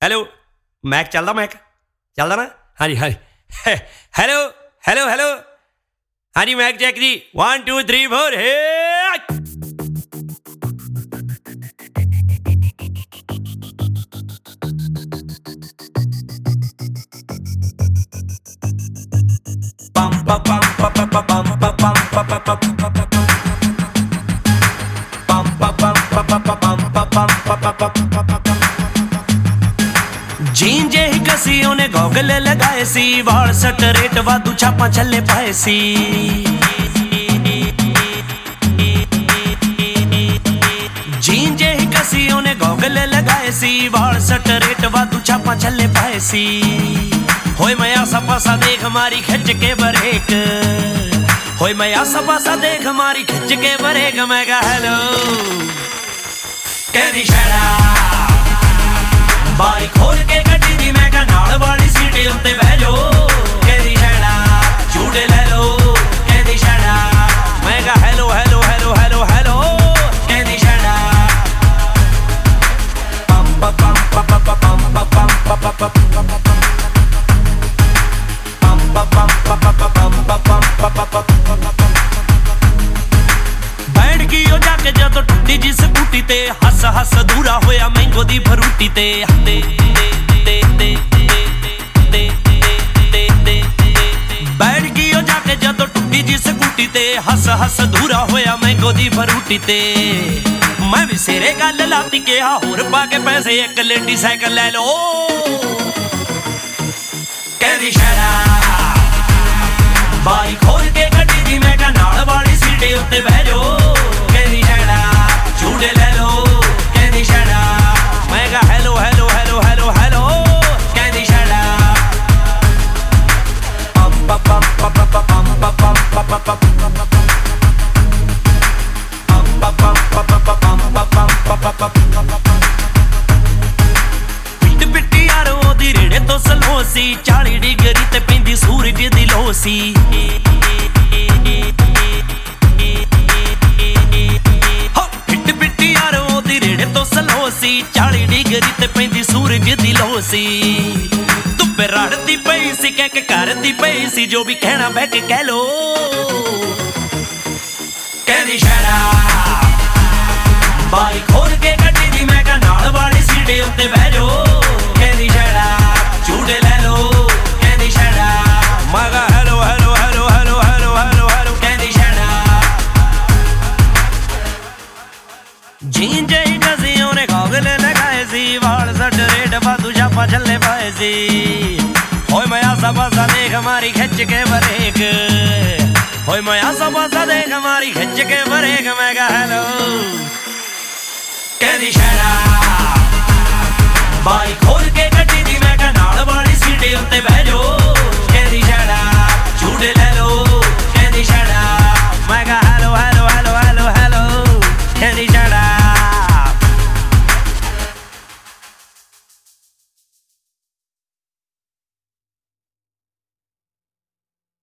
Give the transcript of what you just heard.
hello ਮੈਕ ਚੱਲਦਾ ਚੱਲਦਾ ਨਾ ਹਾਂਜੀ ਹਾਂਜੀ ਹੈਲੋ ਹੈਲੋ ਹੈਲੋ ਹਾਂਜੀ ਮੈਕ ਚੈੱਕ ਜੀ 1 2 3 4 ਹੇ जीन जेही कसी ओने गॉगल लगाए सी वाल स्ट्रेट वादू छापा छल्ले पाए सी जीन जेही कसी ओने गॉगल लगाए सी वाल स्ट्रेट वादू छापा छल्ले पाए सी होए मैं आसा पासा देख मारी खिंच के बरेक होए मैं आसा पासा देख मारी खिंच के बरेक मैं कहा हेलो कहदी शैला बारी खोल के गड्डी दी मैं कहा नाल वाली सीट उत्ते बह जाओ कहदी शैला झूठे ले लो कहदी शैला मैं कहा hello hello hello hello hello कहदी शैला पम पम पम पम पम पम बैठ गई ओ जाके जदों टुटी जी स्कूटी ते हस हस दूरा होया मैंगो दी फरूटी ते बैठ गई ओ जाके जदों टुटी जी स्कूटी ते हस हस दूरा होया मैंगो दी फरूटी ते मैं भी सिरे गल लाती कहा होर पा के पैसे एक लेडी साइकिल ले लो कहदी शैला बारी खोल के गड्डी दी मैं कहा नाल वाली सीट उत्ते बह जाओ कहदी शैला झूठे ले लो कहदी शैला मैं कहा hello hello hello hello hello कहदी शैला पम पम पम पम पम पम पिट पिट्टी यार ओदी रेड़े तो सलोसी 40 डिग्री ते पैंदी सूरज दी लोसी पिट पिट्टी यार ओदी रेड़े तो सलोसी 40 डिग्री ते पैंदी सूरज दी लोसी धुप्पे रड़दी पई सी कह के करदी पई सी जो भी कहना बह के कह लो कहदी शैला बारी खोल के गड्डी दी मैं कहा नाल वाली सीट उत्ते बह जाओ कहदी शैला झूठे ले लो कहदी शैला मैं कहा hello hello hello hello hello hello hello कहदी शैला जीन जेही कसी ओने गॉगल लगाए सी वाल स्ट्रेट वादू छापा छल्ले पाए सी होए मैं आसा पासा देख मारी खिंच के बरेक होए मैं आसा पासा देख मारी खिंच के बरेक मैं कहा हेलो कहदी शैला बारी खोल के